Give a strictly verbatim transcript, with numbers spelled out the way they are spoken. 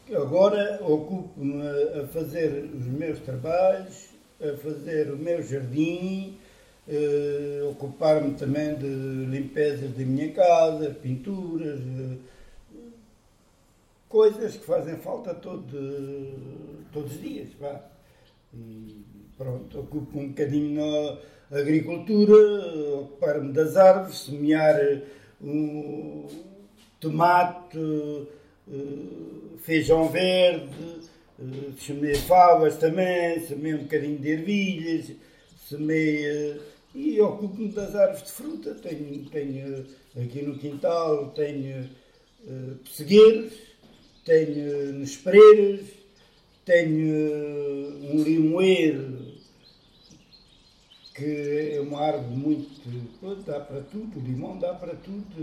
Agora ocupo-me a fazer os meus trabalhos, a fazer o meu jardim, eh, ocupar-me também de limpezas da minha casa, pinturas, eh, coisas que fazem falta todo, todos os dias. Vá. E pronto, ocupo um bocadinho na agricultura, ocupar-me das árvores, semear um tomate, eh, feijão verde, eh, semei favas também, semei um bocadinho de ervilhas, semei eh, e ocupo-me das árvores de fruta. Tenho, tenho aqui no quintal, tenho eh, pessegueiros, tenho nespereiras, tenho eh, um limoeiro que é uma árvore muito. Dá para tudo, o limão dá para tudo.